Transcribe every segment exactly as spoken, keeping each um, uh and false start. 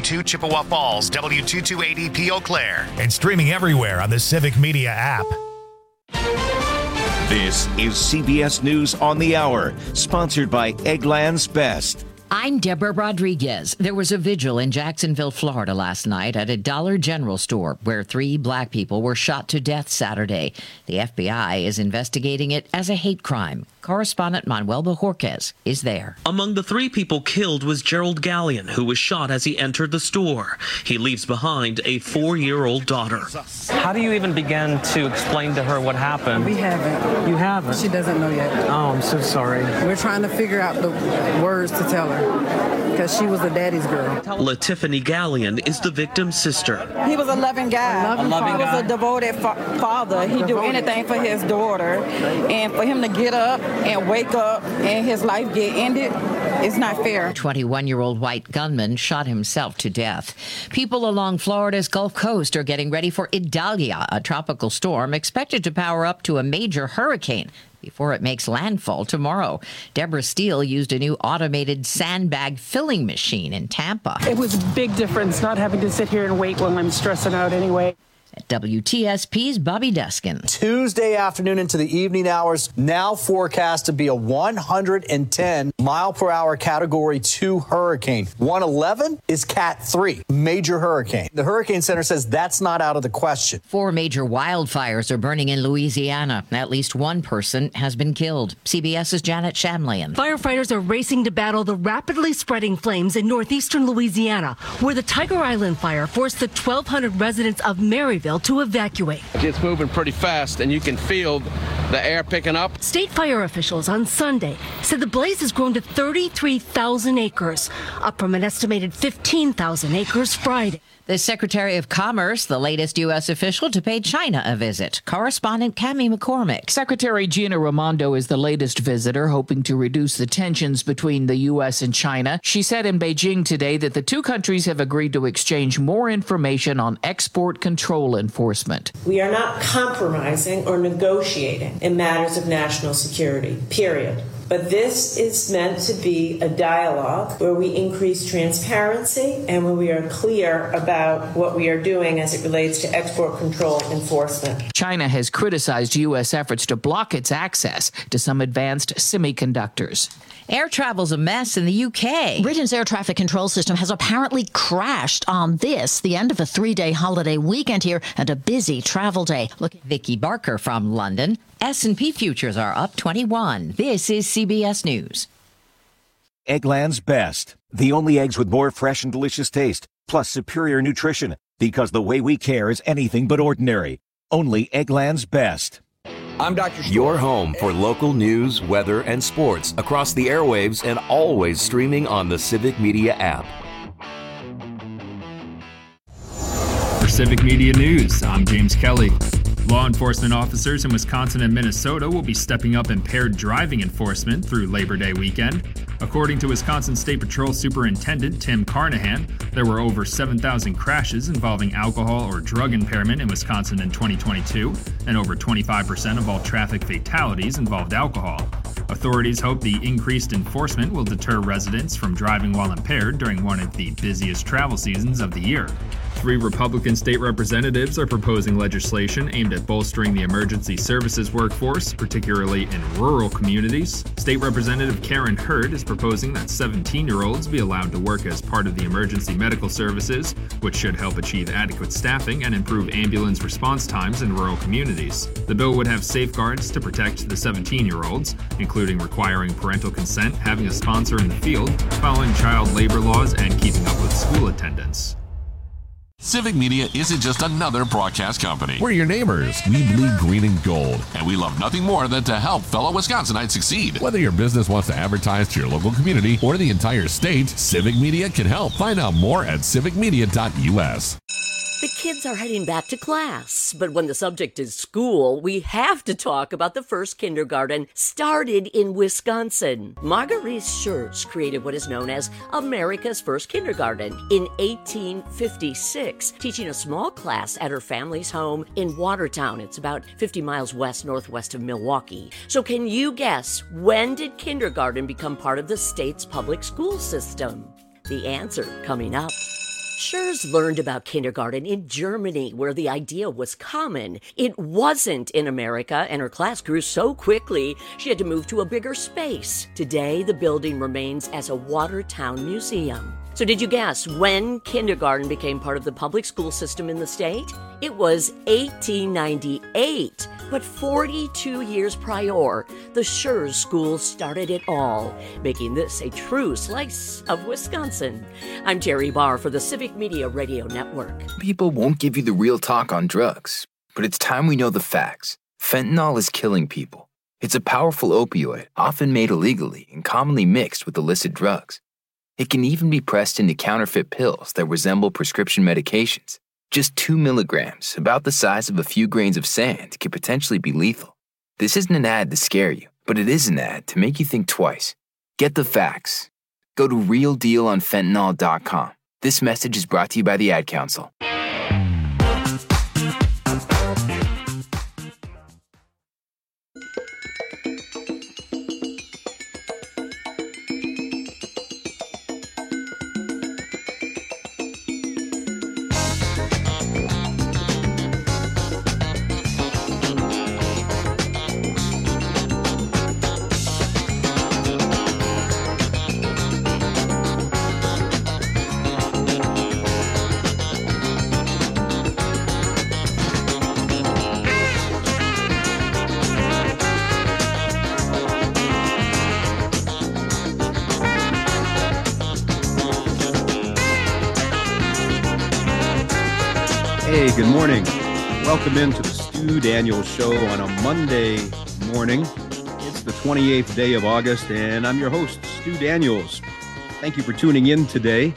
two Chippewa Falls, W two two eight zero P Eau Claire. And streaming everywhere on the Civic Media app. This is C B S News on the Hour, sponsored by Eggland's Best. I'm Deborah Rodriguez. There was a vigil in Jacksonville, Florida last night at a Dollar General store where three black people were shot to death Saturday. The F B I is investigating it as a hate crime. Correspondent Manuel Bojorquez is there. Among the three people killed was Gerald Gallion, who was shot as he entered the store. He leaves behind a four-year-old daughter. How do you even begin to explain to her what happened? We haven't. You haven't? She doesn't know yet. Oh, I'm so sorry. We're trying to figure out the words to tell her because she was a daddy's girl. LaTiffany Gallion is the victim's sister. He was a loving guy. A loving he father. was a devoted fa- father. He'd do anything for his daughter. And for him to get up and wake up and his life get ended, it's not fair. twenty-one-year-old white gunman shot himself to death. People along Florida's Gulf Coast are getting ready for Idalia, a tropical storm expected to power up to a major hurricane before it makes landfall tomorrow. Deborah Steele used a new automated sandbag filling machine in Tampa. It was a big difference not having to sit here and wait while I'm stressing out anyway. At W T S P's Bobby Deskin. Tuesday afternoon into the evening hours, now forecast to be a one hundred ten mile per hour category two hurricane. one eleven is cat three, major hurricane. The Hurricane Center says that's not out of the question. Four major wildfires are burning in Louisiana. At least one person has been killed. CBS's Janet Shamlian. Firefighters are racing to battle the rapidly spreading flames in northeastern Louisiana, where the Tiger Island fire forced the twelve hundred residents of Maryville to evacuate. It's moving pretty fast, and you can feel the air picking up. State fire officials on Sunday said the blaze has grown to thirty-three thousand acres, up from an estimated fifteen thousand acres Friday. The Secretary of Commerce, the latest U S official to pay China a visit. Correspondent Cami McCormick. Secretary Gina Raimondo is the latest visitor, hoping to reduce the tensions between the U S and China. She said in Beijing today that the two countries have agreed to exchange more information on export control enforcement. We are not compromising or negotiating in matters of national security, period. But this is meant to be a dialogue where we increase transparency and where we are clear about what we are doing as it relates to export control enforcement. China has criticized U S efforts to block its access to some advanced semiconductors. Air travel's a mess in the U K. Britain's air traffic control system has apparently crashed on this, the end of a three-day holiday weekend here and a busy travel day. Look, Vicky Barker from London. S and P futures are up twenty-one. This is C B S News. Eggland's Best. The only eggs with more fresh and delicious taste, plus superior nutrition. Because the way we care is anything but ordinary. Only Eggland's Best. I'm Doctor Your home for local news, weather, and sports across the airwaves and always streaming on the Civic Media app. For Civic Media News, I'm James Kelly. Law enforcement officers in Wisconsin and Minnesota will be stepping up impaired driving enforcement through Labor Day weekend. According to Wisconsin State Patrol Superintendent Tim Carnahan, there were over seven thousand crashes involving alcohol or drug impairment in Wisconsin in twenty twenty-two, and over twenty-five percent of all traffic fatalities involved alcohol. Authorities hope the increased enforcement will deter residents from driving while impaired during one of the busiest travel seasons of the year. Three Republican state representatives are proposing legislation aimed at bolstering the emergency services workforce, particularly in rural communities. State Representative Karen Hurd is proposing that seventeen-year-olds be allowed to work as part of the emergency medical services, which should help achieve adequate staffing and improve ambulance response times in rural communities. The bill would have safeguards to protect the seventeen-year-olds, including requiring parental consent, having a sponsor in the field, following child labor laws, and keeping up with school attendance. Civic Media isn't just another broadcast company. We're your neighbors. We bleed green and gold. And we love nothing more than to help fellow Wisconsinites succeed. Whether your business wants to advertise to your local community or the entire state, Civic Media can help. Find out more at civic media dot U S. The kids are heading back to class, but when the subject is school, we have to talk about the first kindergarten started in Wisconsin. Marguerite Schurz created what is known as America's First Kindergarten in eighteen fifty-six, teaching a small class at her family's home in Watertown. It's about fifty miles west-northwest of Milwaukee. So can you guess, when did kindergarten become part of the state's public school system? The answer coming up. Schurz learned about kindergarten in Germany, where the idea was common. It wasn't in America, and her class grew so quickly, she had to move to a bigger space. Today, the building remains as a Watertown museum. So did you guess when kindergarten became part of the public school system in the state? It was eighteen ninety-eight. But forty-two years prior, the Schurz School started it all, making this a true slice of Wisconsin. I'm Terry Barr for the Civic Media Radio Network. People won't give you the real talk on drugs, but it's time we know the facts. Fentanyl is killing people. It's a powerful opioid, often made illegally and commonly mixed with illicit drugs. It can even be pressed into counterfeit pills that resemble prescription medications. Just two milligrams, about the size of a few grains of sand, could potentially be lethal. This isn't an ad to scare you, but it is an ad to make you think twice. Get the facts. Go to real deal on fentanyl dot com. This message is brought to you by the Ad Council. Hey, good morning. Welcome into the Stu Daniels Show on a Monday morning. It's the twenty-eighth day of August, and I'm your host, Stu Daniels. Thank you for tuning in today.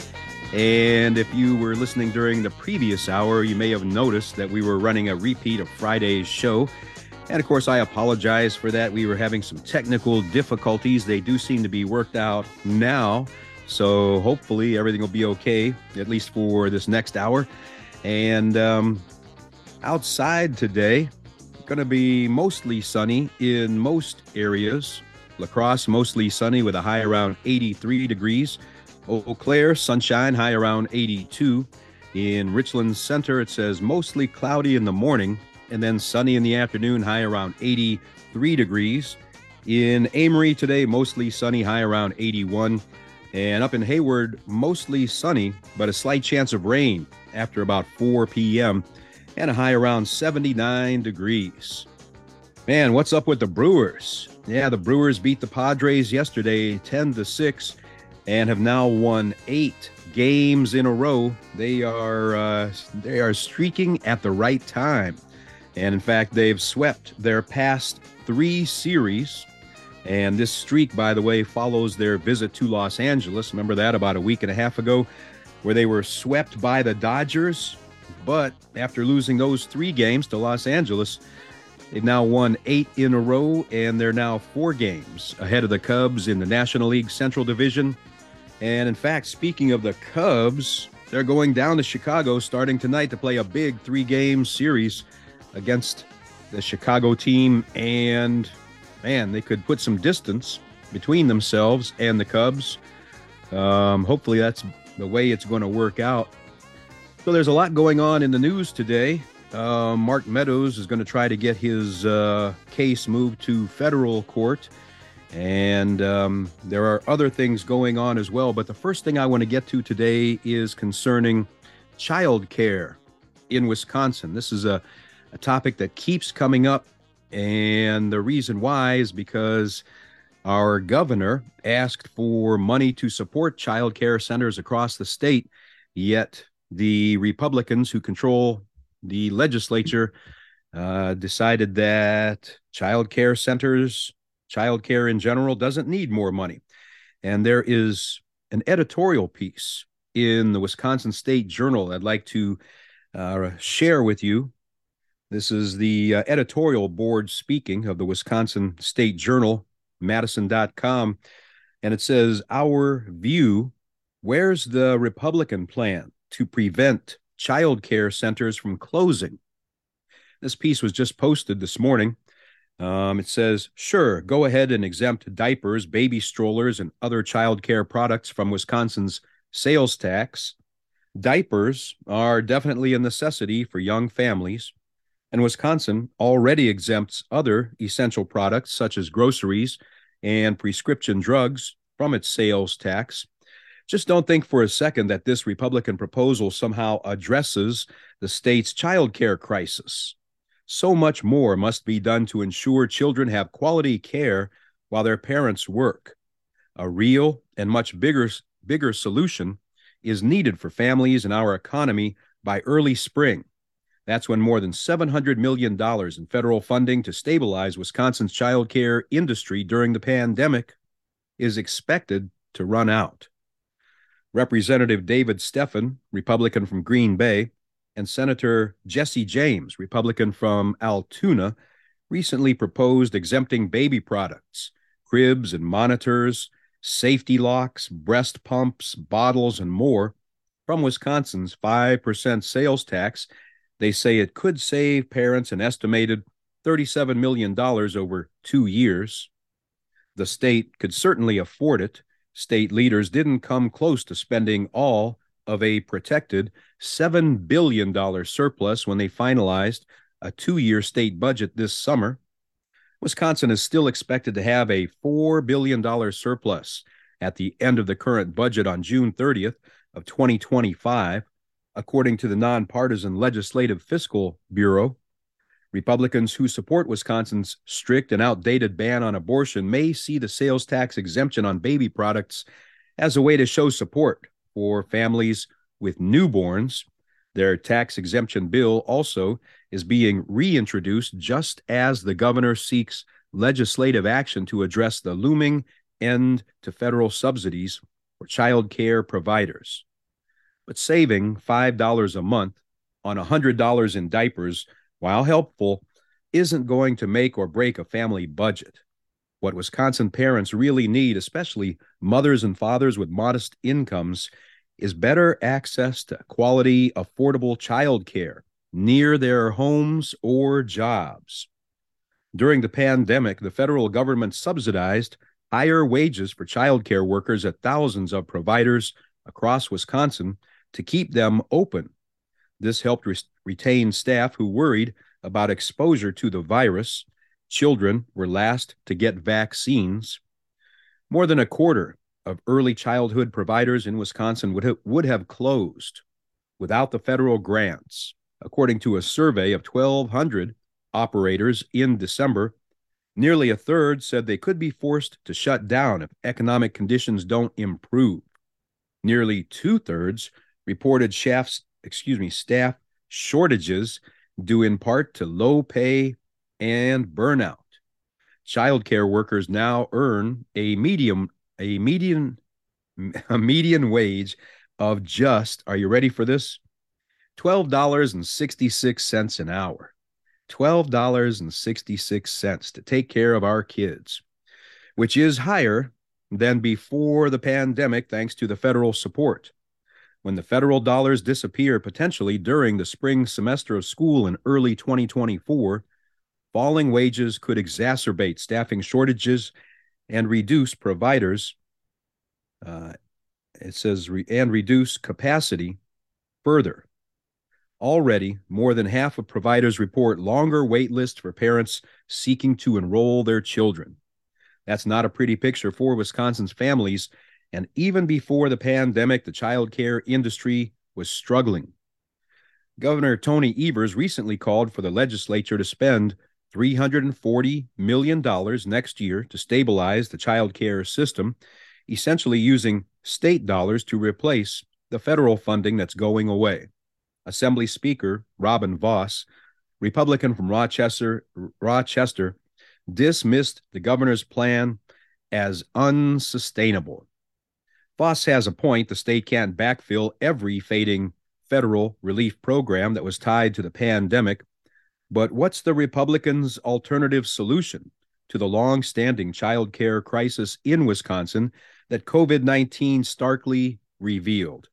And if you were listening during the previous hour, you may have noticed that we were running a repeat of Friday's show. And of course, I apologize for that. We were having some technical difficulties. They do seem to be worked out now. So hopefully everything will be okay, at least for this next hour. And um, outside today, going to be mostly sunny in most areas. La Crosse, mostly sunny with a high around eighty-three degrees. Eau Claire, sunshine, high around eighty-two. In Richland Center, it says mostly cloudy in the morning and then sunny in the afternoon, high around eighty-three degrees. In Amory today, mostly sunny, high around eighty-one. And up in Hayward, mostly sunny, but a slight chance of rain after about four p.m. and a high around seventy-nine degrees. Man, what's up with the Brewers? Yeah, the Brewers beat the Padres yesterday ten to six and have now won eight games in a row. They are uh, they are streaking at the right time. And in fact, they've swept their past three series. And this streak, by the way, follows their visit to Los Angeles. Remember that about a week and a half ago, where they were swept by the Dodgers. But after losing those three games to Los Angeles, they've now won eight in a row, and they're now four games ahead of the Cubs in the National League Central Division. And in fact, speaking of the Cubs, they're going down to Chicago starting tonight to play a big three-game series against the Chicago team. And man, they could put some distance between themselves and the Cubs. Um, hopefully that's the way it's going to work out. So there's a lot going on in the news today. Uh, Mark Meadows is going to try to get his uh, case moved to federal court. And um, there are other things going on as well. But the first thing I want to get to today is concerning child care in Wisconsin. This is a, a topic that keeps coming up. And the reason why is because our governor asked for money to support child care centers across the state, yet the Republicans who control the legislature uh, decided that child care centers, child care in general, doesn't need more money. And there is an editorial piece in the Wisconsin State Journal I'd like to uh, share with you. This is the uh, editorial board speaking of the Wisconsin State Journal, Madison dot com, and it says, "Our view, where's the Republican plan to prevent child care centers from closing?" This piece was just posted this morning. Um, it says, "Sure, go ahead and exempt diapers, baby strollers, and other child care products from Wisconsin's sales tax. Diapers are definitely a necessity for young families, and Wisconsin already exempts other essential products such as groceries and prescription drugs from its sales tax. Just don't think for a second that this Republican proposal somehow addresses the state's child care crisis. So much more must be done to ensure children have quality care while their parents work. A real and much bigger, bigger solution is needed for families in our economy by early spring. That's when more than seven hundred million dollars in federal funding to stabilize Wisconsin's child care industry during the pandemic is expected to run out. Representative David Steffen, Republican from Green Bay, and Senator Jesse James, Republican from Altoona, recently proposed exempting baby products, cribs and monitors, safety locks, breast pumps, bottles, and more from Wisconsin's five percent sales tax. They say it could save parents an estimated thirty-seven million dollars over two years. The state could certainly afford it. State leaders didn't come close to spending all of a protected seven billion dollars surplus when they finalized a two-year state budget this summer. Wisconsin is still expected to have a four billion dollars surplus at the end of the current budget on June thirtieth of twenty twenty-five, according to the Nonpartisan Legislative Fiscal Bureau. Republicans who support Wisconsin's strict and outdated ban on abortion may see the sales tax exemption on baby products as a way to show support for families with newborns. Their tax exemption bill also is being reintroduced just as the governor seeks legislative action to address the looming end to federal subsidies for child care providers. But saving five dollars a month on one hundred dollars in diapers, while helpful, isn't going to make or break a family budget. What Wisconsin parents really need, especially mothers and fathers with modest incomes, is better access to quality, affordable child care near their homes or jobs. During the pandemic, the federal government subsidized higher wages for child care workers at thousands of providers across Wisconsin to keep them open. This helped re- retain staff who worried about exposure to the virus. Children were last to get vaccines. More than a quarter of early childhood providers in Wisconsin would have, would have closed without the federal grants. According to a survey of twelve hundred operators in December, nearly a third said they could be forced to shut down if economic conditions don't improve. Nearly two-thirds reported shafts, excuse me, staff shortages due in part to low pay and burnout. Child care workers now earn a medium, a median, a median wage of just, are you ready for this? twelve dollars and sixty-six cents an hour. twelve dollars and sixty-six cents to take care of our kids, which is higher than before the pandemic thanks to the federal support. When the federal dollars disappear potentially during the spring semester of school in early twenty twenty-four, falling wages could exacerbate staffing shortages and reduce providers, uh, it says, re- and reduce capacity further. Already, more than half of providers report longer wait lists for parents seeking to enroll their children. That's not a pretty picture for Wisconsin's families, and even before the pandemic, the child care industry was struggling. Governor Tony Evers recently called for the legislature to spend three hundred forty million dollars next year to stabilize the child care system, essentially using state dollars to replace the federal funding that's going away. Assembly Speaker Robin Vos, Republican from Rochester, Rochester, dismissed the governor's plan as unsustainable. Vos has a point. The state can't backfill every fading federal relief program that was tied to the pandemic. But what's the Republicans' alternative solution to the long-standing child care crisis in Wisconsin that COVID nineteen starkly revealed?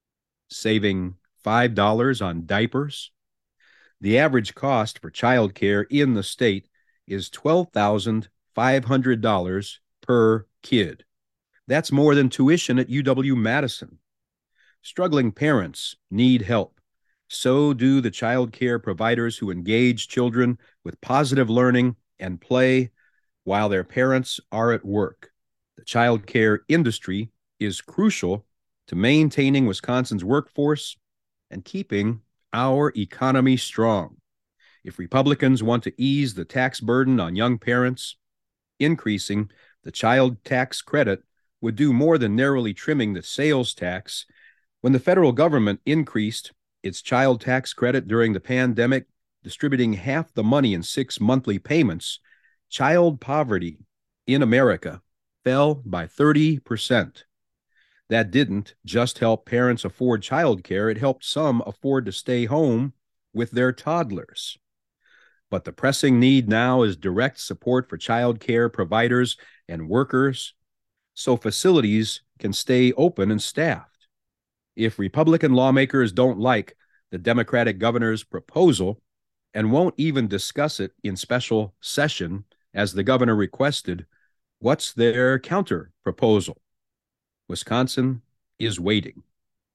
Saving five dollars on diapers? The average cost for child care in the state is twelve thousand five hundred dollars per kid. That's more than tuition at U W Madison. Struggling parents need help. So do the child care providers who engage children with positive learning and play while their parents are at work. The child care industry is crucial to maintaining Wisconsin's workforce and keeping our economy strong. If Republicans want to ease the tax burden on young parents, increasing the child tax credit would do more than narrowly trimming the sales tax. When the federal government increased its child tax credit during the pandemic, distributing half the money in six monthly payments, child poverty in America fell by thirty percent. That didn't just help parents afford child care, it helped some afford to stay home with their toddlers. But the pressing need now is direct support for child care providers and workers so facilities can stay open and staffed. If Republican lawmakers don't like the Democratic governor's proposal and won't even discuss it in special session as the governor requested, what's their counter proposal? Wisconsin is waiting.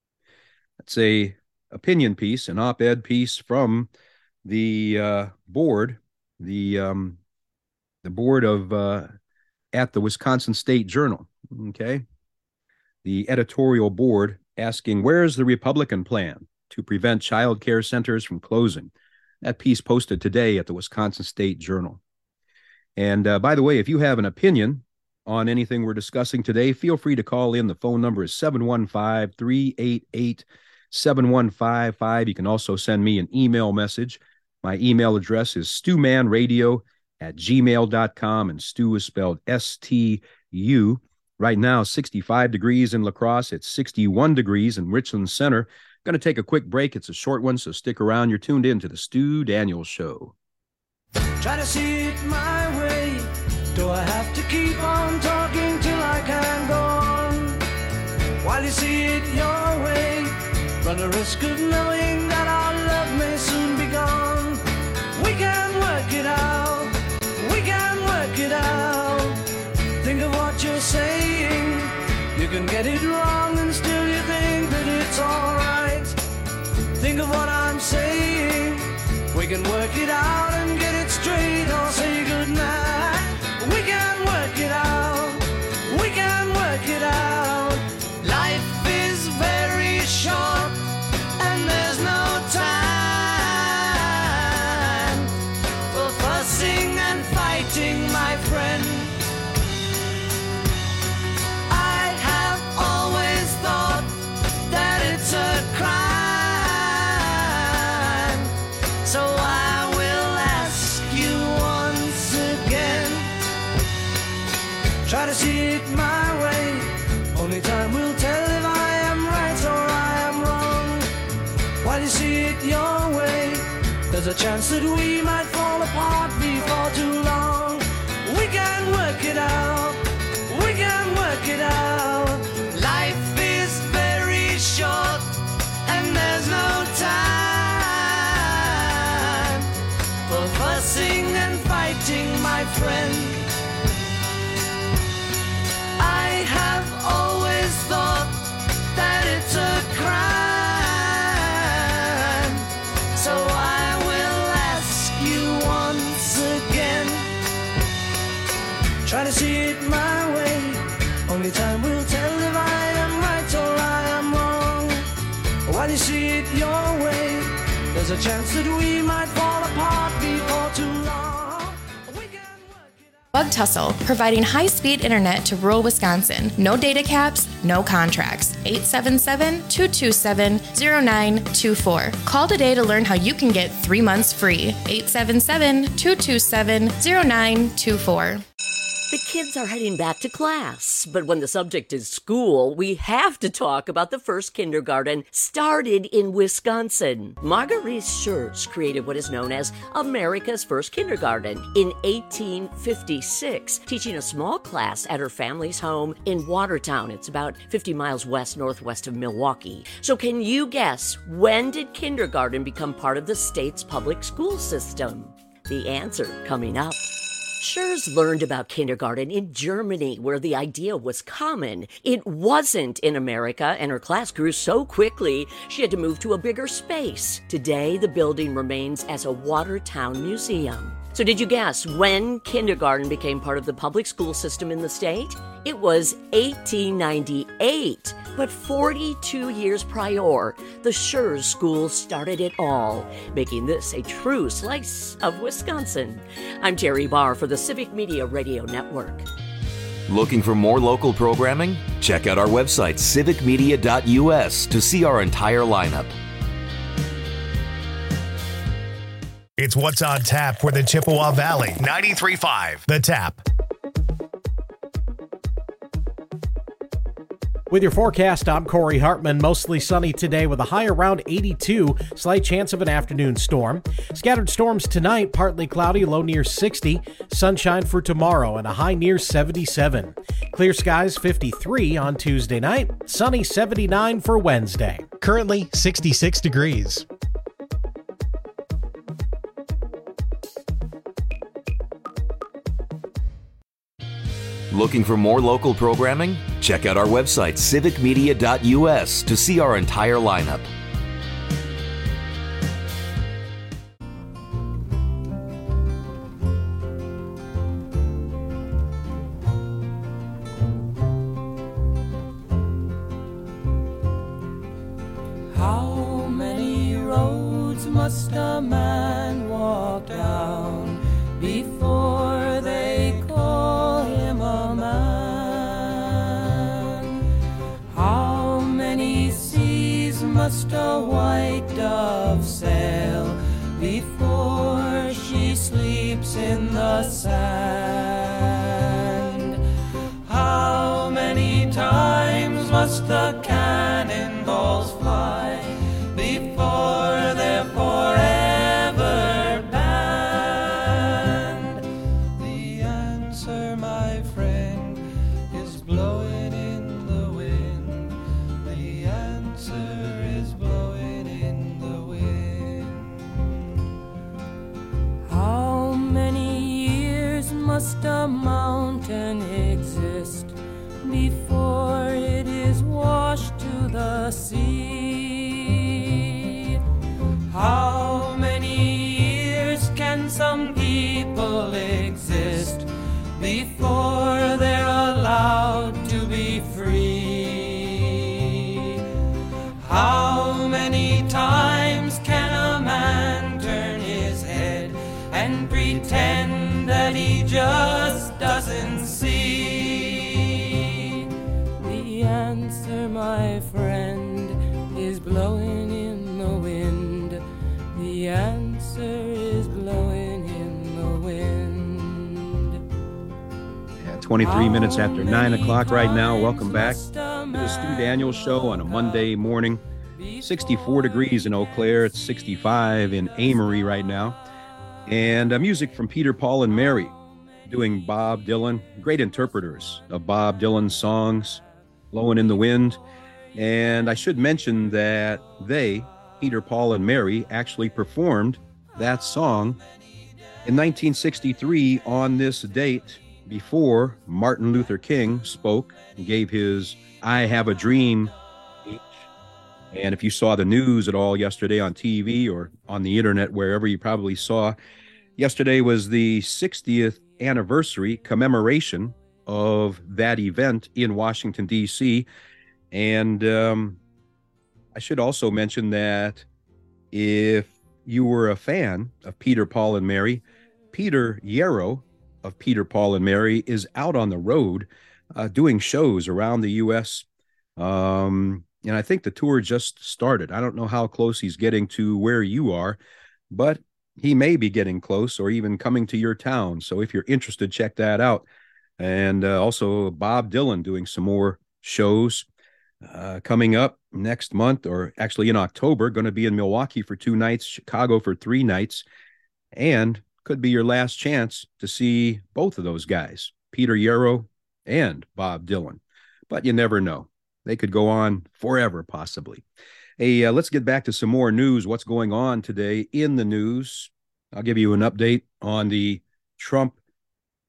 That's a opinion piece, an op-ed piece from the uh, board, the um, the board of uh, at the Wisconsin State Journal. Okay, the editorial board asking, where's the Republican plan to prevent child care centers from closing? That piece posted today at the Wisconsin State Journal. And uh, by the way, if you have an opinion on anything we're discussing today, feel free to call in. The phone number is seven one five, three eight eight, seven one five five. You can also send me an email message. My email address is stewmanradio at gmail dot com, and stew is spelled S T U. Right now, sixty-five degrees in La Crosse. It's sixty-one degrees in Richland Center. Going to take a quick break. It's a short one, so stick around. You're tuned in to the Stu Daniels Show. Try to see it my way. Do I have to keep on talking till I can go on? While you see it your way, run the risk of knowing that our love may soon be gone. We can work it out. We can work it out. Think of what you're saying. You can get it wrong and still you think that it's alright. Think of what I'm saying. We can work it out and get it straight or say goodnight. We can work it out. We can work it out. Life is very short and there's no time for fussing and fighting, my friend. I have always thought that it's a crime, so I will ask you once again. Try to see it my way. Only time will tell if I am right or I am wrong. While you see it your way, there's a chance that we might fall apart before too long. We can work it out. We can work it out. Life is very short and there's no time for fussing and fighting, my friend. I have always thought that it's a crime, so I will ask you once again. Try to see it my way. Only time will tell if I am right or I am wrong. While you see it your way, there's a chance that we might fall apart before too long. Bug Tussle, providing high-speed internet to rural Wisconsin. No data caps, no contracts. eight seven seven, two two seven, zero nine two four. Call today to learn how you can get three months free. eight seven seven, two two seven, zero nine two four. The kids are heading back to class, but when the subject is school, we have to talk about the first kindergarten started in Wisconsin. Marguerite Schurz created what is known as America's first kindergarten in eighteen fifty-six, teaching a small class at her family's home in Watertown. It's about fifty miles west-northwest of Milwaukee. So can you guess, when did kindergarten become part of the state's public school system? The answer coming up. Schurz learned about kindergarten in Germany, where the idea was common. It wasn't in America, and her class grew so quickly she had to move to a bigger space. Today, the building remains as a Watertown museum. So did you guess when kindergarten became part of the public school system in the state? It was eighteen ninety-eight. But forty-two years prior, the Schurz School started it all, making this a true slice of Wisconsin. I'm Terry Barr for the Civic Media Radio Network. Looking for more local programming? Check out our website, civic media dot u s, to see our entire lineup. It's What's on Tap for the Chippewa Valley. ninety-three point five The Tap. With your forecast, I'm Corey Hartman. Mostly sunny today with a high around eighty-two. Slight chance of an afternoon storm. Scattered storms tonight, partly cloudy, low near sixty. Sunshine for tomorrow and a high near seventy-seven. Clear skies fifty-three on Tuesday night. Sunny seventy-nine for Wednesday. Currently sixty-six degrees. Looking for more local programming? Check out our website, civic media dot u s, to see our entire lineup. How many roads must a man walk down before they call him a man? How many seas must a white dove sail before she sleeps in the sand? How many times must the cannonballs fly before they're forever banned? The answer, my friend, is blowing in the wind. The answer is blowing in the wind. How many years must a mountain exist before it is washed to the sea? How many years can some people exist before they're allowed to be free? How many times can a man turn his head and pretend that he just doesn't see? The answer, my friend, is blowing in the wind. The answer is blowing in the wind. At twenty-three minutes after nine o'clock right now. Welcome back to the Stu Daniels Show on a Monday morning. sixty-four degrees in Eau Claire. It's sixty-five in Amory right now. And uh, music from Peter, Paul, and Mary doing Bob Dylan. Great interpreters of Bob Dylan's songs, Blowing in the Wind. And I should mention that they, Peter, Paul, and Mary, actually performed that song in nineteen sixty-three on this date before Martin Luther King spoke and gave his I Have a Dream speech. And if you saw the news at all yesterday on T V or on the internet, wherever you probably saw, yesterday was the sixtieth anniversary commemoration of that event in Washington, D C And um, I should also mention that if you were a fan of Peter, Paul, and Mary, Peter Yarrow of Peter, Paul, and Mary is out on the road uh, doing shows around the U S Um, and I think the tour just started. I don't know how close he's getting to where you are, but he may be getting close or even coming to your town. So if you're interested, check that out. And uh, also Bob Dylan doing some more shows uh, coming up next month, or actually in October, going to be in Milwaukee for two nights, Chicago for three nights, and could be your last chance to see both of those guys, Peter Yarrow and Bob Dylan. But you never know. They could go on forever, possibly. Hey, uh, let's get back to some more news. What's going on today in the news? I'll give you an update on the Trump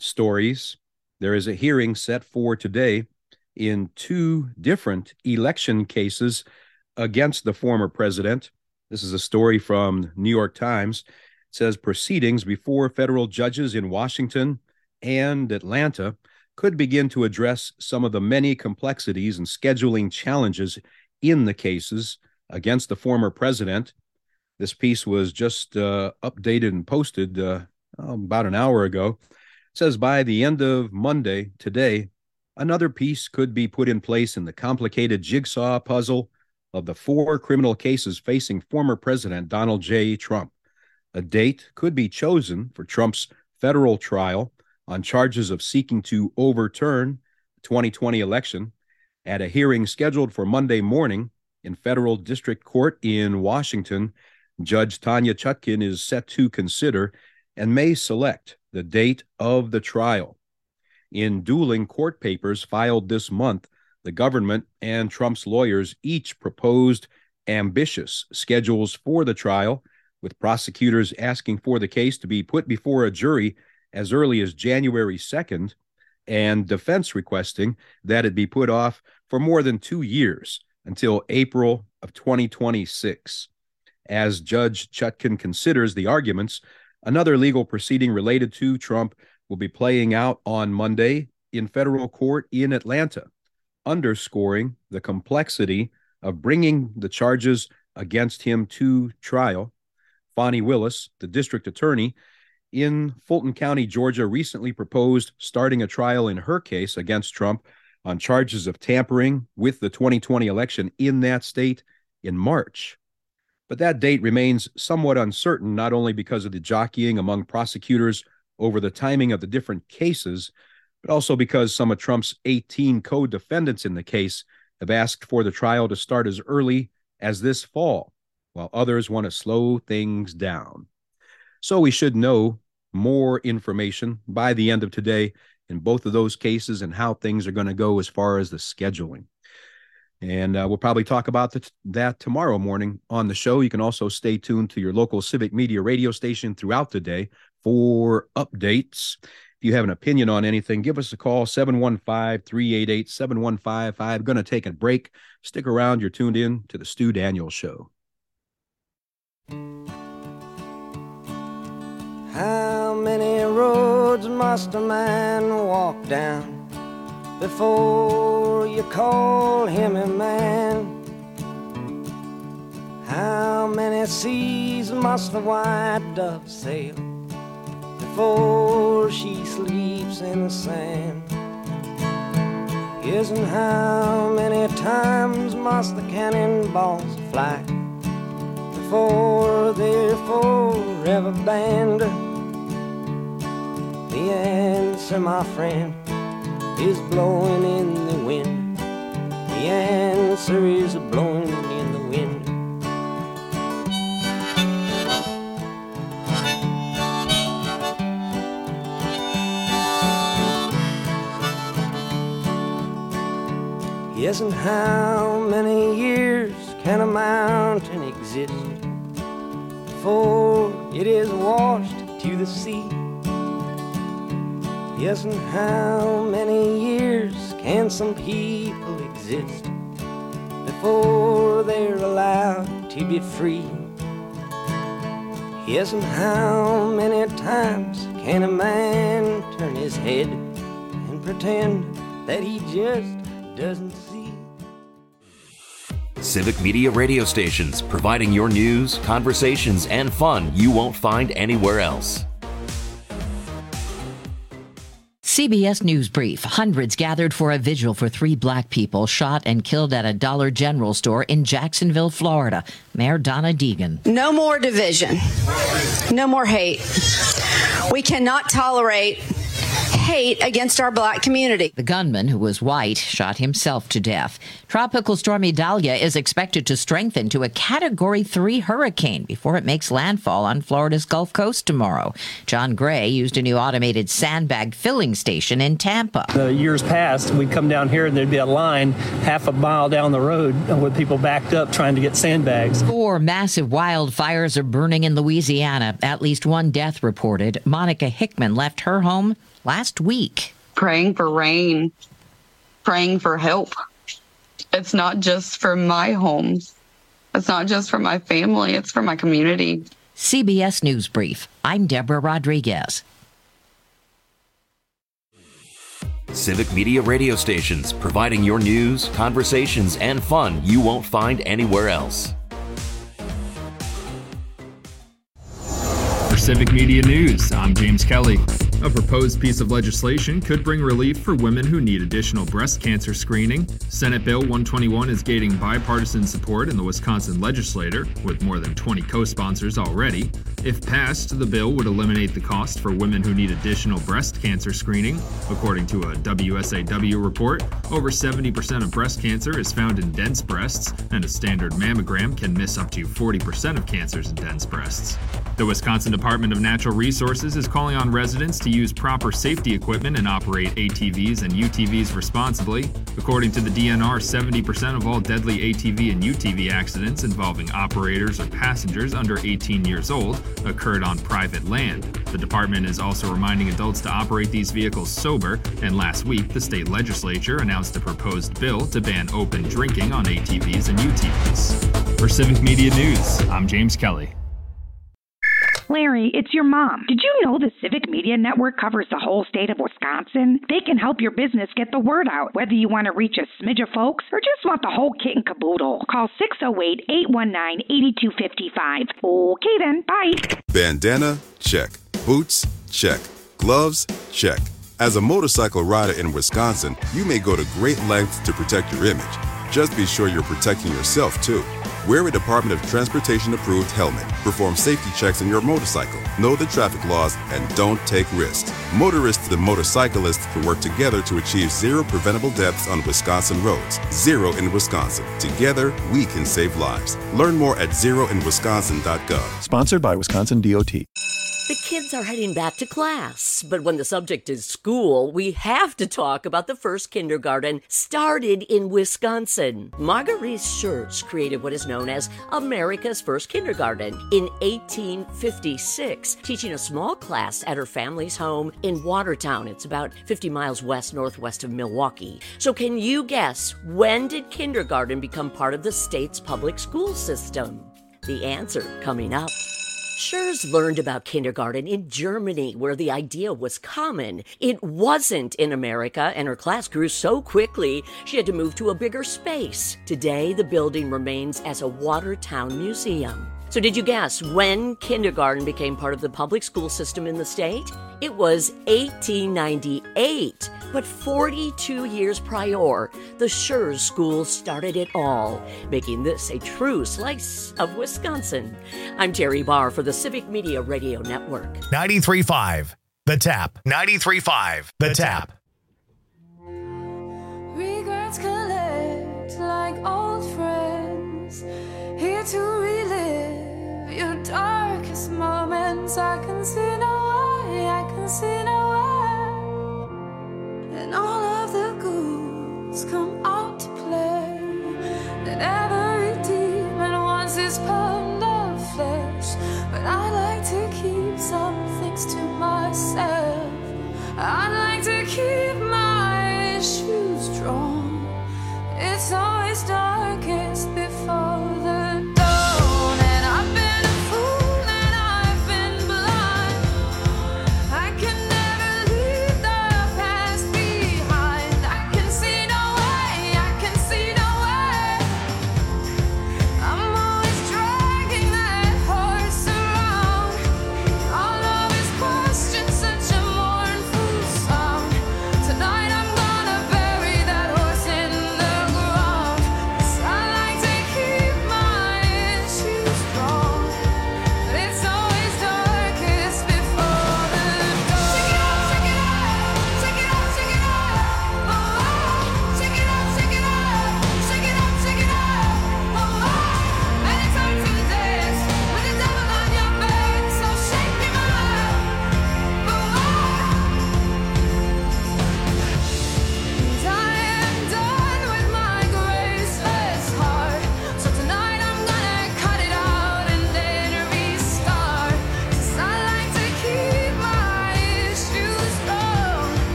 stories. There is a hearing set for today in two different election cases against the former president. This is a story from New York Times. It says proceedings before federal judges in Washington and Atlanta could begin to address some of the many complexities and scheduling challenges in the cases against the former president. This piece was just uh, updated and posted uh, about an hour ago. It says by the end of Monday, today, another piece could be put in place in the complicated jigsaw puzzle of the four criminal cases facing former President Donald J. Trump. A date could be chosen for Trump's federal trial on charges of seeking to overturn the twenty twenty election at a hearing scheduled for Monday morning in federal district court in Washington. Judge Tanya Chutkin is set to consider and may select the date of the trial. In dueling court papers filed this month, the government and Trump's lawyers each proposed ambitious schedules for the trial, with prosecutors asking for the case to be put before a jury as early as January second, and defense requesting that it be put off for more than two years until April of twenty twenty-six. As Judge Chutkin considers the arguments, another legal proceeding related to Trump will be playing out on Monday in federal court in Atlanta, underscoring the complexity of bringing the charges against him to trial. Fani Willis, the district attorney in Fulton County, Georgia, recently proposed starting a trial in her case against Trump on charges of tampering with the twenty twenty election in that state in March. But that date remains somewhat uncertain, not only because of the jockeying among prosecutors over the timing of the different cases, but also because some of Trump's eighteen co-defendants in the case have asked for the trial to start as early as this fall, while others want to slow things down. So we should know more information by the end of today in both of those cases and how things are going to go as far as the scheduling. And uh, we'll probably talk about the, that tomorrow morning on the show. You can also stay tuned to your local Civic Media radio station throughout the day for updates. If you have an opinion on anything, give us a call, seven one five, three eight eight, seven one five five. Going to take a break. Stick around. You're tuned in to the Stu Daniels Show. How many roads must a man walk down before you call him a man? How many seas must the white dove sail before she sleeps in the sand? Yes, and how many times must the cannonballs fly before they're forever banned? The answer, my friend, is blowing in the wind. The answer is blowing in the wind. Yes, and how many years can a mountain exist before it is washed to the sea? Yes, and how many years can some people exist before they're allowed to be free? Yes, and how many times can a man turn his head and pretend that he just doesn't see? Civic Media radio stations, providing your news, conversations, and fun you won't find anywhere else. C B S News Brief. Hundreds gathered for a vigil for three black people shot and killed at a Dollar General store in Jacksonville, Florida. Mayor Donna Deegan. No more division. No more hate. We cannot tolerate hate against our black community. The gunman, who was white, shot himself to death. Tropical storm Idalia is expected to strengthen to a Category three hurricane before it makes landfall on Florida's Gulf Coast tomorrow. John Gray used a new automated sandbag filling station in Tampa. The years past, we'd come down here and there'd be a line half a mile down the road with people backed up trying to get sandbags. Four massive wildfires are burning in Louisiana. At least one death reported. Monica Hickman left her home last week. Praying for rain, praying for help. It's not just for my home. It's not just for my family. It's for my community. C B S News Brief. I'm Deborah Rodriguez. Civic Media radio stations, providing your news, conversations, and fun you won't find anywhere else. For Civic Media News, I'm James Kelly. A proposed piece of legislation could bring relief for women who need additional breast cancer screening. Senate Bill one twenty-one is gaining bipartisan support in the Wisconsin legislature, with more than twenty co-sponsors already. If passed, the bill would eliminate the cost for women who need additional breast cancer screening. According to a W S A W report, over seventy percent of breast cancer is found in dense breasts, and a standard mammogram can miss up to forty percent of cancers in dense breasts. The Wisconsin Department of Natural Resources is calling on residents to use proper safety equipment and operate A T Vs and U T Vs responsibly. According to the D N R, seventy percent of all deadly A T V and U T V accidents involving operators or passengers under eighteen years old occurred on private land. The department is also reminding adults to operate these vehicles sober, and last week the state legislature announced a proposed bill to ban open drinking on A T Vs and U T Vs. For Civic Media News, I'm James Kelly. Larry, it's your mom. Did you know the Civic Media Network covers the whole state of Wisconsin? They can help your business get the word out, whether you want to reach a smidge of folks or just want the whole kit and caboodle. Call six oh eight, eight one nine, eight two five five. Okay then, bye. Bandana? Check. Boots? Check. Gloves? Check. As a motorcycle rider in Wisconsin, you may go to great lengths to protect your image. Just be sure you're protecting yourself, too. Wear a Department of Transportation approved helmet. Perform safety checks on your motorcycle. Know the traffic laws and don't take risks. Motorists and motorcyclists can work together to achieve zero preventable deaths on Wisconsin roads. Zero in Wisconsin. Together, we can save lives. Learn more at zero in wisconsin dot gov. Sponsored by Wisconsin D O T. The kids are heading back to class, but when the subject is school, we have to talk about the first kindergarten started in Wisconsin. Marguerite Schertz created what is known as America's first kindergarten in eighteen fifty-six, teaching a small class at her family's home in Watertown. It's about fifty miles west-northwest of Milwaukee. So can you guess, when did kindergarten become part of the state's public school system? The answer coming up. Schertz learned about kindergarten in Germany, where the idea was common. It wasn't in America, and her class grew so quickly she had to move to a bigger space. Today, the building remains as a Watertown museum. So did you guess when kindergarten became part of the public school system in the state? It was eighteen ninety-eight, but forty-two years prior, the Schertz School started it all, making this a true slice of Wisconsin. I'm Terry Barr for the Civic Media Radio Network. ninety-three point five, The Tap. ninety-three point five, The Tap. Regrets collect like old friends, here to relive your darkest moments. I can see no way, I can see no way, and all of the ghouls come out to play. That every demon wants his pound of flesh, but I like to keep some things to myself. I like to keep my shoes drawn. It's always darkest before the dawn, and I've been a fool and I've been blind. I can never leave the past behind. I can see no way, I can see no way. I'm always dragging that horse around. All of his questions, such a mournful song.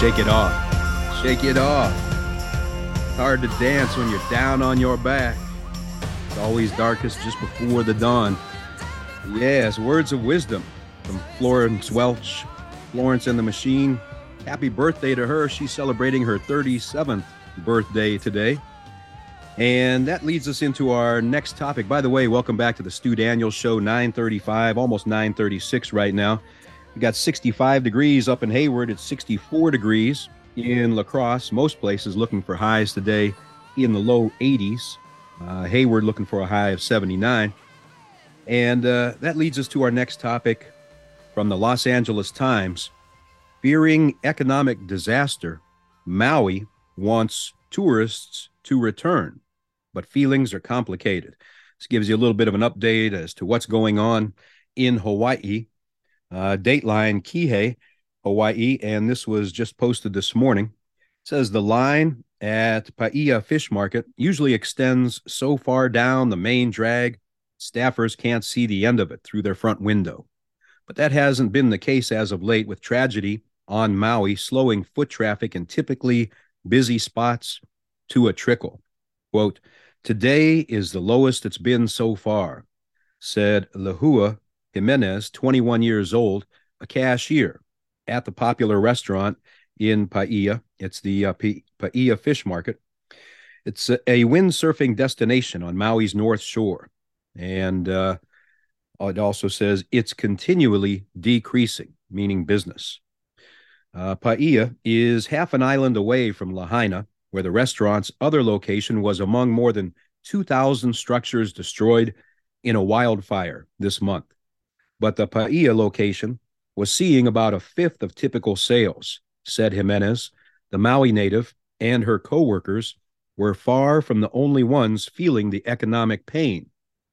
shake it off. Shake it off. It's hard to dance when you're down on your back. It's always darkest just before the dawn. Yes, words of wisdom from Florence Welch, Florence and the Machine. Happy birthday to her. She's celebrating her thirty-seventh birthday today. And that leads us into our next topic. By the way, welcome back to the Stu Daniels Show, nine thirty-five, almost nine thirty-six right now. We got sixty-five degrees up in Hayward. It's sixty-four degrees in La Crosse. Most places looking for highs today in the low eighties. Uh, Hayward looking for a high of seventy-nine. And uh, that leads us to our next topic from the Los Angeles Times. Fearing economic disaster, Maui wants tourists to return, but feelings are complicated. This gives you a little bit of an update as to what's going on in Hawaii. Uh, Dateline Kihei, Hawaii, and this was just posted this morning. It says the line at Paia Fish Market usually extends so far down the main drag, staffers can't see the end of it through their front window. But that hasn't been the case as of late, with tragedy on Maui slowing foot traffic in typically busy spots to a trickle. Quote, today is the lowest it's been so far, said Lehua Jimenez, twenty-one years old, a cashier at the popular restaurant in Paia. It's the uh, P- Paia Fish Market. It's a, a windsurfing destination on Maui's North Shore. And uh, it also says it's continually decreasing, meaning business. Uh, Paia is half an island away from Lahaina, where the restaurant's other location was among more than two thousand structures destroyed in a wildfire this month. But the Paia location was seeing about a fifth of typical sales, said Jimenez. The Maui native and her co-workers were far from the only ones feeling the economic pain.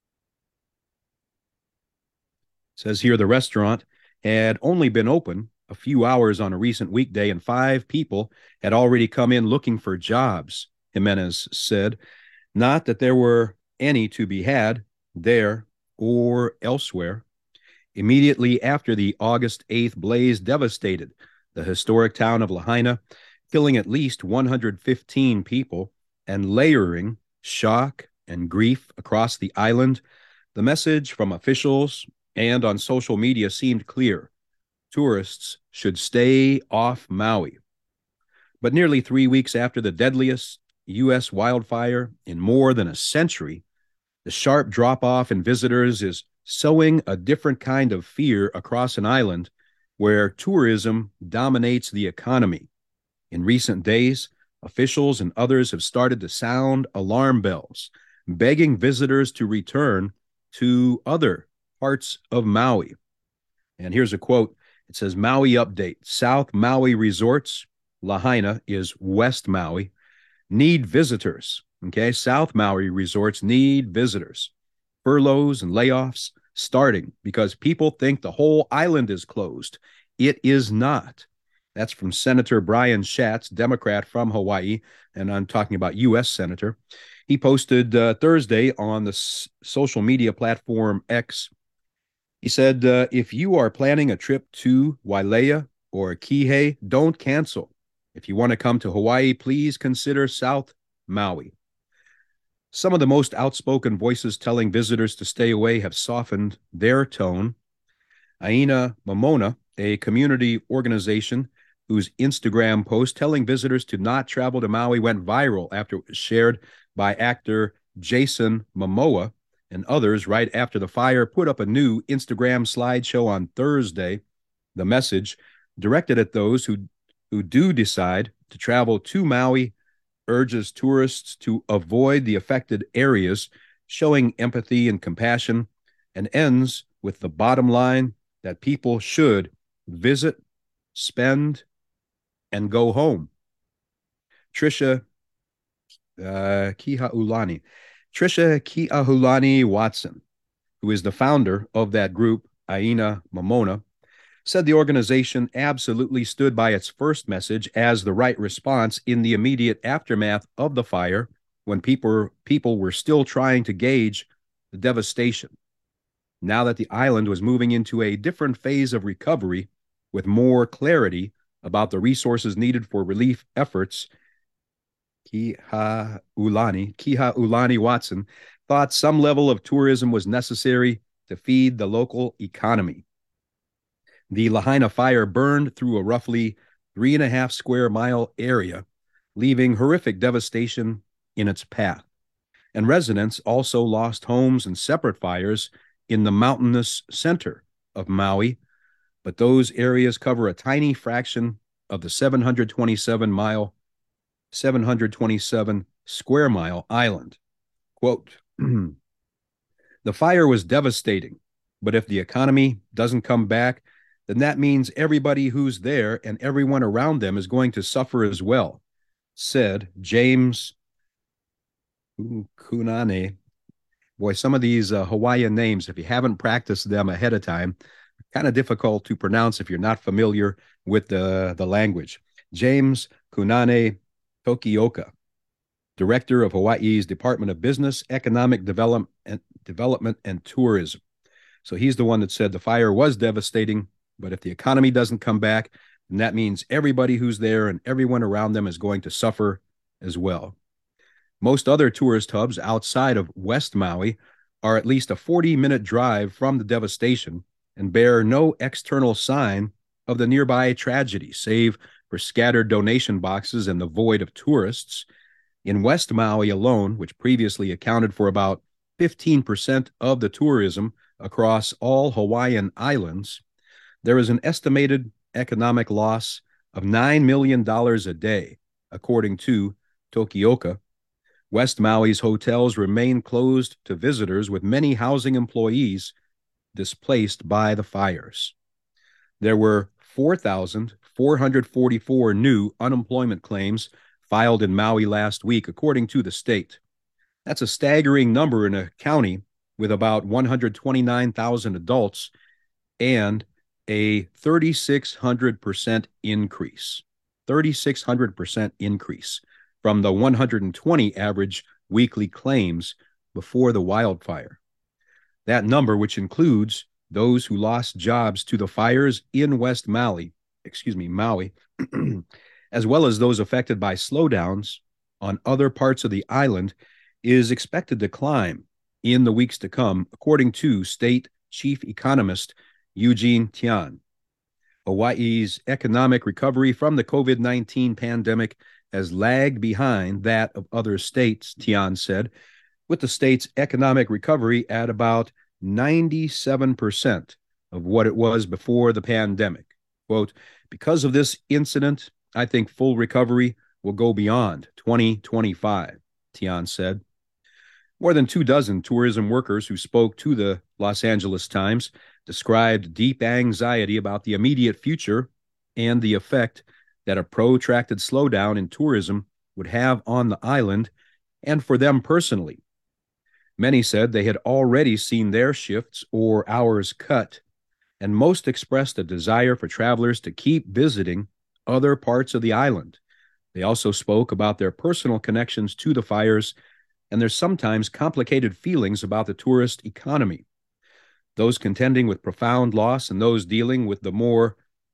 It says here the restaurant had only been open a few hours on a recent weekday, and five people had already come in looking for jobs, Jimenez said. Not that there were any to be had there or elsewhere. Immediately after the August eighth blaze devastated the historic town of Lahaina, killing at least one hundred fifteen people and layering shock and grief across the island, the message from officials and on social media seemed clear. Tourists should stay off Maui. But nearly three weeks after the deadliest U S wildfire in more than a century, the sharp drop-off in visitors is sowing a different kind of fear across an island where tourism dominates the economy. In recent days, officials and others have started to sound alarm bells, begging visitors to return to other parts of Maui. And here's a quote. It says, Maui update. South Maui resorts, Lahaina is West Maui, need visitors. Okay, South Maui resorts need visitors. Furloughs and layoffs starting because people think the whole island is closed. It is not. That's from Senator Brian Schatz, Democrat from Hawaii, and I'm talking about U S Senator. He posted uh, Thursday on the s- social media platform X. He said, uh, if you are planning a trip to Wailea or Kihei, don't cancel. If you want to come to Hawaii, please consider South Maui. Some of the most outspoken voices telling visitors to stay away have softened their tone. Aina Momona, a community organization whose Instagram post telling visitors to not travel to Maui went viral after it was shared by actor Jason Momoa and others right after the fire, put up a new Instagram slideshow on Thursday. The message, directed at those who, who do decide to travel to Maui, urges tourists to avoid the affected areas, showing empathy and compassion, and ends with the bottom line that people should visit, spend, and go home. Trisha uh, Kihaulani. Trisha Kiahulani Watson, who is the founder of that group, Aina Momona, said the organization absolutely stood by its first message as the right response in the immediate aftermath of the fire, when people, people were still trying to gauge the devastation. Now that the island was moving into a different phase of recovery with more clarity about the resources needed for relief efforts, Kiha Ulani, Kiha Ulani Watson, thought some level of tourism was necessary to feed the local economy. The Lahaina fire burned through a roughly three and a half square mile area, leaving horrific devastation in its path. And residents also lost homes in separate fires in the mountainous center of Maui, but those areas cover a tiny fraction of the seven hundred twenty-seven mile, seven hundred twenty-seven square mile island. Quote, the fire was devastating, but if the economy doesn't come back, then that means everybody who's there and everyone around them is going to suffer as well, said James Kunane. Boy, some of these uh, Hawaiian names, if you haven't practiced them ahead of time, kind of difficult to pronounce if you're not familiar with the, the language. James Kunane Tokioka, Director of Hawaii's Department of Business, Economic Development and, Development and Tourism. So he's the one that said the fire was devastating, but if the economy doesn't come back, then that means everybody who's there and everyone around them is going to suffer as well. Most other tourist hubs outside of West Maui are at least a forty-minute drive from the devastation and bear no external sign of the nearby tragedy, save for scattered donation boxes and the void of tourists. In West Maui alone, which previously accounted for about fifteen percent of the tourism across all Hawaiian islands, there is an estimated economic loss of nine million dollars a day, according to Tokioka. West Maui's hotels remain closed to visitors, with many housing employees displaced by the fires. There were four thousand four hundred forty-four new unemployment claims filed in Maui last week, according to the state. That's a staggering number in a county with about one hundred twenty-nine thousand adults and a three thousand six hundred percent increase. three thousand six hundred percent increase from the one hundred twenty average weekly claims before the wildfire. That number, which includes those who lost jobs to the fires in West Maui, excuse me, Maui, as well as those affected by slowdowns on other parts of the island, is expected to climb in the weeks to come, according to State Chief Economist Eugene Tian. Hawaii's economic recovery from the COVID nineteen pandemic has lagged behind that of other states, Tian said, with the state's economic recovery at about ninety-seven percent of what it was before the pandemic. Quote, because of this incident, I think full recovery will go beyond twenty twenty-five, Tian said. More than two dozen tourism workers who spoke to the Los Angeles Times described deep anxiety about the immediate future and the effect that a protracted slowdown in tourism would have on the island and for them personally. Many said they had already seen their shifts or hours cut, and most expressed a desire for travelers to keep visiting other parts of the island. They also spoke about their personal connections to the fires and their sometimes complicated feelings about the tourist economy. Those contending with profound loss and those dealing with the more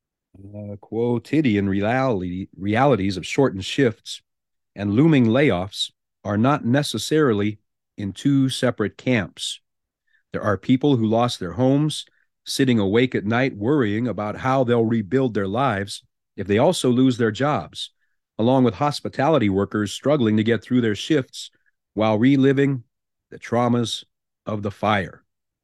uh, quotidian reality, realities of shortened shifts and looming layoffs are not necessarily in two separate camps. There are people who lost their homes, sitting awake at night worrying about how they'll rebuild their lives if they also lose their jobs, along with hospitality workers struggling to get through their shifts while reliving the traumas of the fire.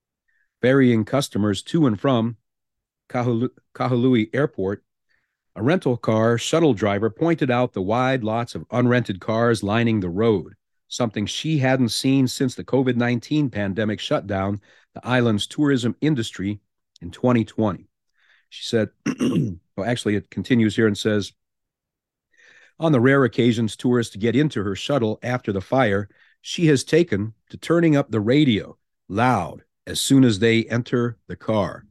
Ferrying customers to and from Kahului, Kahului Airport, a rental car shuttle driver pointed out the wide lots of unrented cars lining the road, something she hadn't seen since the COVID nineteen pandemic shut down the island's tourism industry in twenty twenty. She said, well, actually, it continues here and says, on the rare occasions tourists get into her shuttle after the fire, she has taken to turning up the radio loud as soon as they enter the car.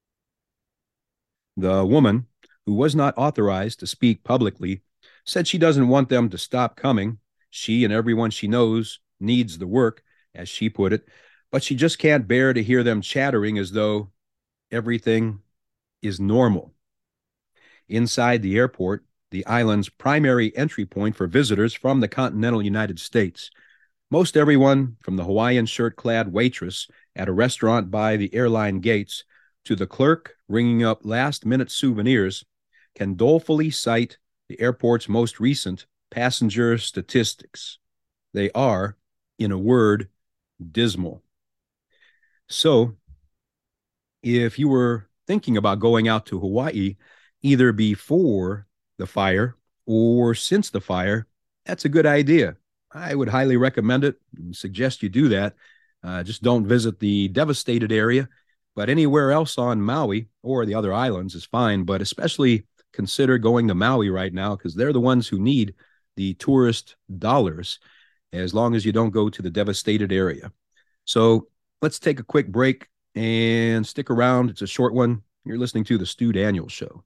The woman, who was not authorized to speak publicly, said she doesn't want them to stop coming. She and everyone she knows needs the work, as she put it, but she just can't bear to hear them chattering as though everything is normal. inside the airport, the island's primary entry point for visitors from the continental United States. Most everyone, from the Hawaiian shirt-clad waitress at a restaurant by the airline gates to the clerk ringing up last-minute souvenirs, can dolefully cite the airport's most recent passenger statistics. They are, in a word, dismal. So, if you were thinking about going out to Hawaii, either before the fire or since the fire, that's a good idea. I would highly recommend it and suggest you do that. Uh, just don't visit the devastated area, but anywhere else on Maui or the other islands is fine, but especially consider going to Maui right now because they're the ones who need the tourist dollars as long as you don't go to the devastated area. So let's take a quick break and stick around. It's a short one. You're listening to the Stu Daniels Show.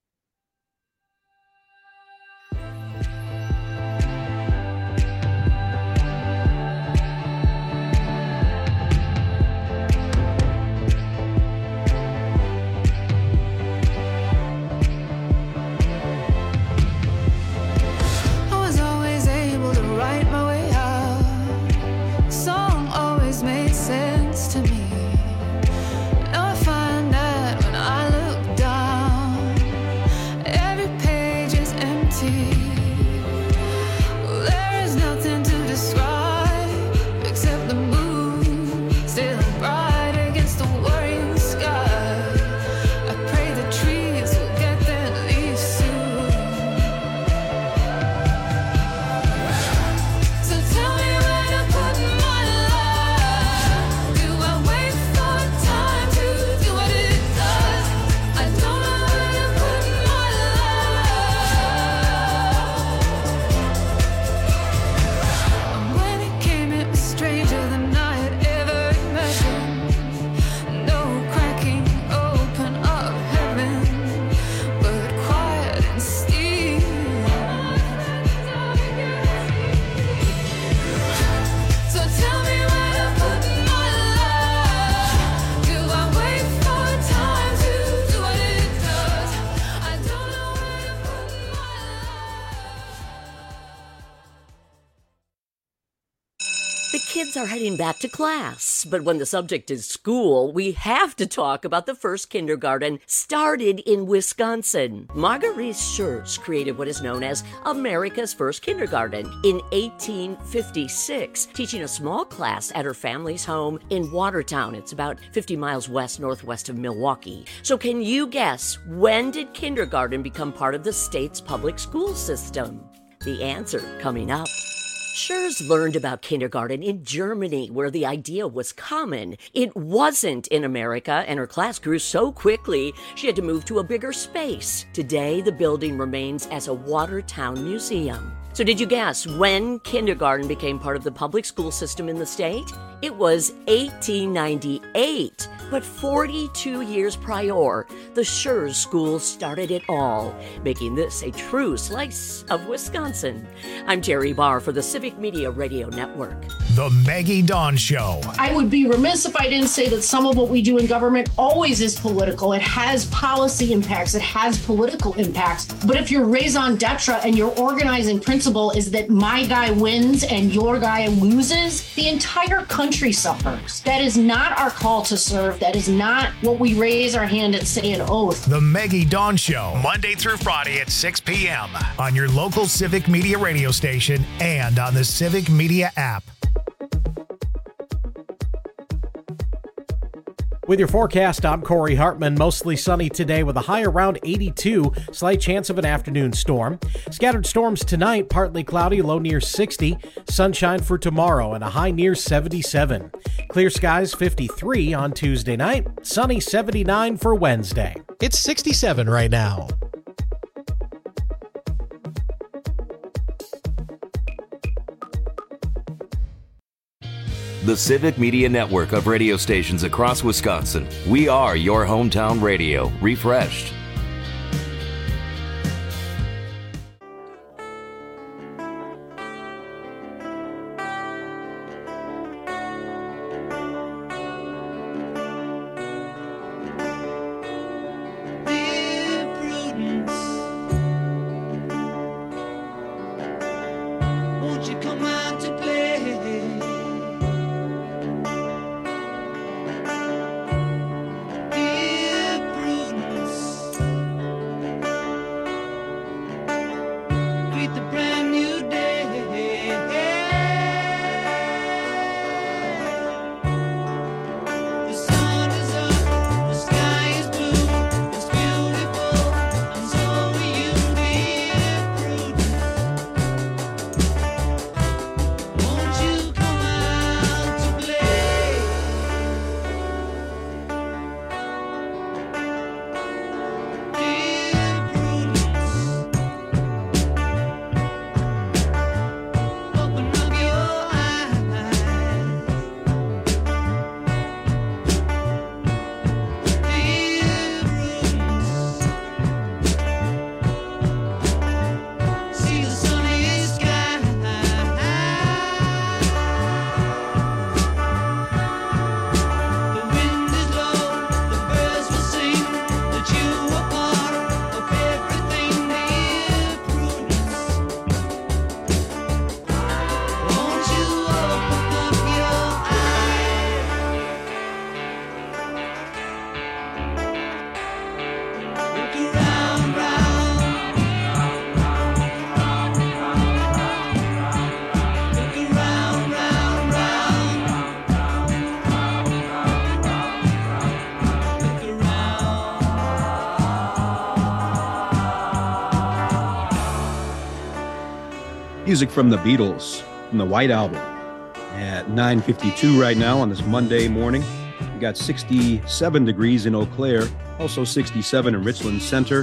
Are heading back to class, but when the subject is school, we have to talk about the first kindergarten started in Wisconsin. Marguerite Schurz created what is known as America's first kindergarten in eighteen fifty-six, teaching a small class at her family's home in Watertown. It's about fifty miles west northwest of Milwaukee. So can you guess, when did kindergarten become part of the state's public school system? The answer coming up. Schurz learned about kindergarten in Germany, where the idea was common. It wasn't in America, and her class grew so quickly, she had to move to a bigger space. Today, the building remains as a Watertown museum. So did you guess when kindergarten became part of the public school system in the state? It was eighteen ninety-eight, but forty-two years prior, the Schurz School started it all, making this a true slice of Wisconsin. I'm Jerry Barr for the Civic Media Radio Network. The Maggie Dawn Show. I would be remiss if I didn't say that some of what we do in government always is political. It has policy impacts. It has political impacts. But if your raison d'etre and your organizing principle is that my guy wins and your guy loses, the entire country suffers. That is not our call to serve. That is not what we raise our hand and say an oath. The Maggie Dawn Show, Monday through Friday at six p.m. on your local Civic Media radio station and on the Civic Media app. With your forecast, I'm Corey Hartman. Mostly sunny today with a high around eighty-two, slight chance of an afternoon storm. Scattered storms tonight, partly cloudy, low near sixty. Sunshine for tomorrow and a high near seventy-seven. Clear skies fifty-three on Tuesday night. Sunny seventy-nine for Wednesday. It's sixty-seven right now. The Civic Media Network of radio stations across Wisconsin. We are your hometown radio, refreshed. Dear Prudence, Music from the Beatles, from the White Album. At nine fifty-two right now on this Monday morning. We got sixty-seven degrees in Eau Claire, also sixty-seven in Richland Center.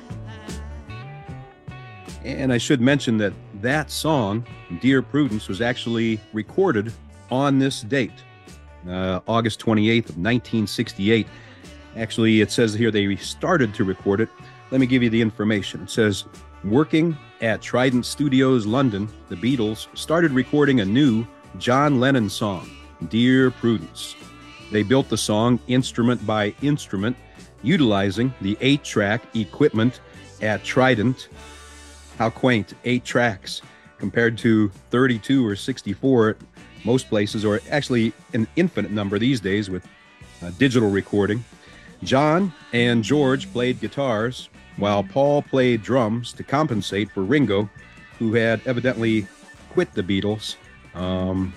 And I should mention that that song, Dear Prudence, was actually recorded on this date, uh, August twenty-eighth of nineteen sixty-eight. Actually, it says here they started to record it. Let me give you the information. It says, working at Trident Studios, London, the Beatles started recording a new John Lennon song, Dear Prudence. They built the song instrument by instrument, utilizing the eight-track equipment at Trident. How quaint, eight tracks compared to thirty-two or sixty-four at most places, or actually an infinite number these days with uh, digital recording. John and George played guitars, while Paul played drums to compensate for Ringo, who had evidently quit the Beatles um,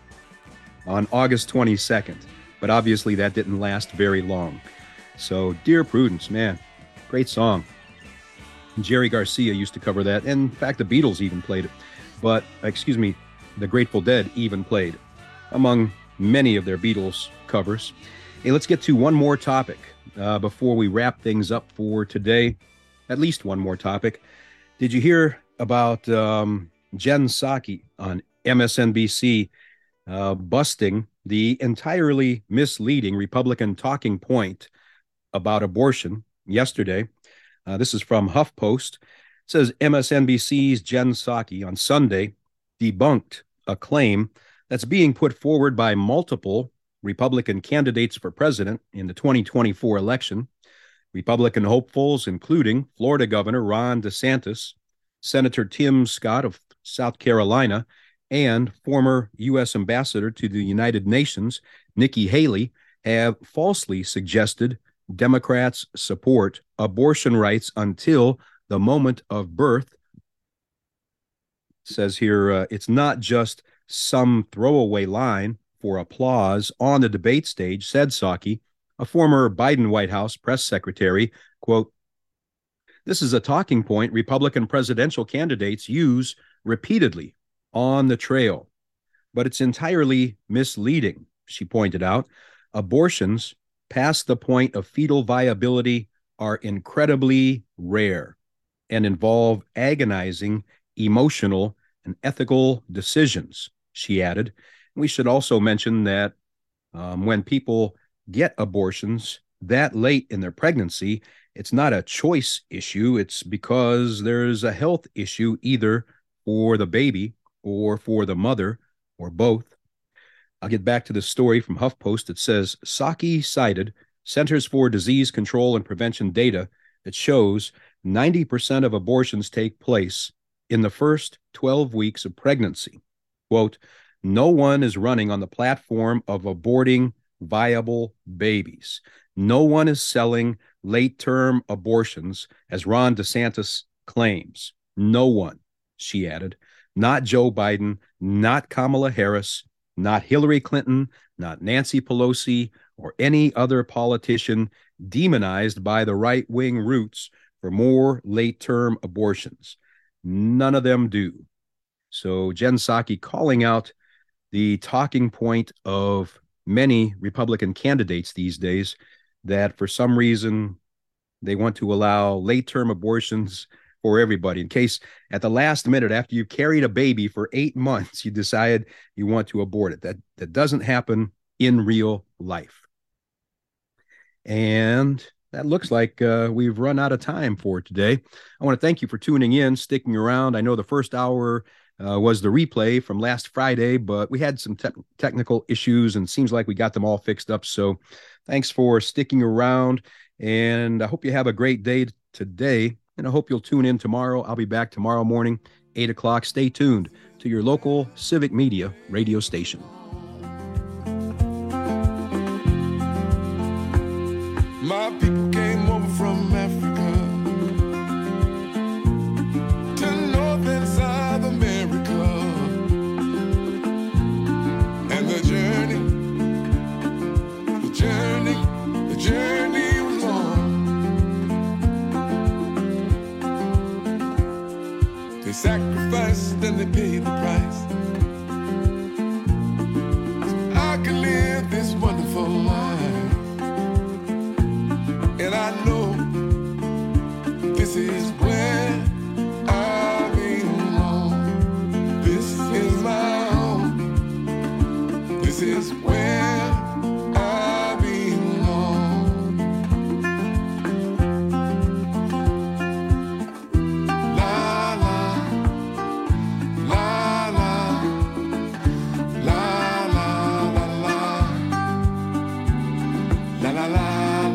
on August twenty-second. But obviously that didn't last very long. So, Dear Prudence, man, great song. Jerry Garcia used to cover that. And in fact, the Beatles even played it. But, excuse me, the Grateful Dead even played it, among many of their Beatles covers. Hey, let's get to one more topic uh, before we wrap things up for today. At least one more topic. Did you hear about um, Jen Psaki on M S N B C uh, busting the entirely misleading Republican talking point about abortion yesterday? Uh, this is from HuffPost. It says M S N B C's Jen Psaki on Sunday debunked a claim that's being put forward by multiple Republican candidates for president in the twenty twenty-four election. Republican hopefuls, including Florida Governor Ron DeSantis, Senator Tim Scott of South Carolina, and former U S Ambassador to the United Nations, Nikki Haley, have falsely suggested Democrats support abortion rights until the moment of birth. It says here, uh, it's not just some throwaway line for applause on the debate stage, said Psaki, a former Biden White House press secretary. Quote, this is a talking point Republican presidential candidates use repeatedly on the trail, but it's entirely misleading, she pointed out. Abortions past the point of fetal viability are incredibly rare and involve agonizing, emotional, and ethical decisions, she added. We should also mention that um, when people get abortions that late in their pregnancy, it's not a choice issue. It's because there's a health issue either for the baby or for the mother or both. I'll get back to the story from HuffPost. It says, Psaki cited Centers for Disease Control and Prevention data that shows ninety percent of abortions take place in the first twelve weeks of pregnancy. Quote, no one is running on the platform of aborting viable babies. No one is selling late-term abortions, as Ron DeSantis claims. No one, she added. Not Joe Biden, not Kamala Harris, not Hillary Clinton, not Nancy Pelosi, or any other politician demonized by the right-wing roots for more late-term abortions. None of them do. So Jen Psaki calling out the talking point of many Republican candidates these days, that for some reason they want to allow late-term abortions for everybody, in case at the last minute, after you've carried a baby for eight months, you decide you want to abort it. That, that doesn't happen in real life. And that looks like uh, we've run out of time for today. I want to thank you for tuning in, sticking around. I know the first hour uh, was the replay from last Friday, but we had some te- technical issues and it seems like we got them all fixed up. So thanks for sticking around, and I hope you have a great day today. And I hope you'll tune in tomorrow. I'll be back tomorrow morning, eight o'clock. Stay tuned to your local Civic Media radio station. My people came over from Africa to North and South America, and the journey, the journey, the journey was long. They sacrificed and they paid the price. So I could live this wonderful life. And I know this is where I belong. This is my home. This is where I belong. La la, la la, la la la la, la la la.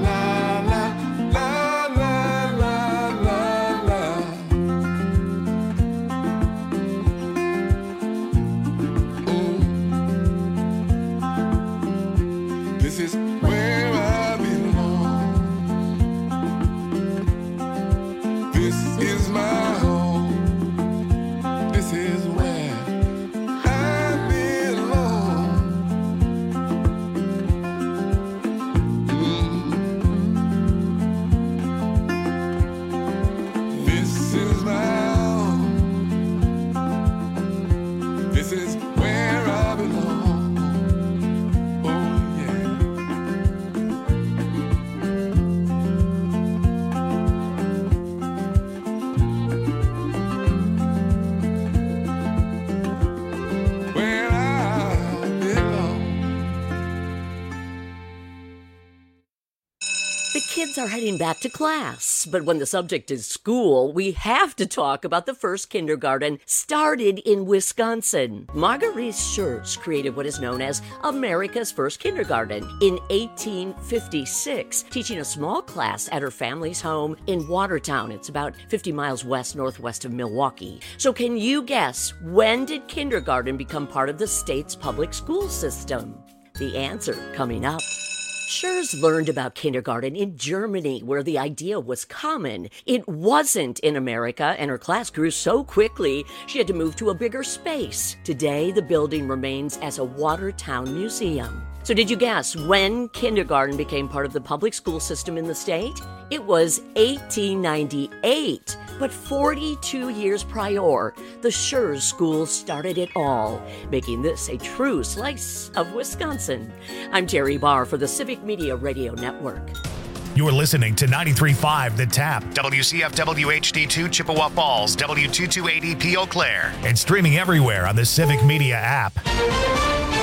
Are heading back to class, but when the subject is school, we have to talk about the first kindergarten started in Wisconsin. Marguerite Schertz created what is known as America's first kindergarten in eighteen fifty-six, teaching a small class at her family's home in Watertown. It's about fifty miles west northwest of Milwaukee. So can you guess, when did kindergarten become part of the state's public school system? The answer coming up. Schertz learned about kindergarten in Germany, where the idea was common. It wasn't in America, and her class grew so quickly, she had to move to a bigger space. Today, the building remains as a Watertown museum. So did you guess when kindergarten became part of the public school system in the state? It was eighteen ninety-eight. But forty-two years prior, the Schertz School started it all, making this a true slice of Wisconsin. I'm Jerry Barr for the Civic Media Radio Network. You're listening to ninety-three point five The Tap, W C F W H D two Chippewa Falls, W two two eight E P Eau Claire, and streaming everywhere on the Civic Media app.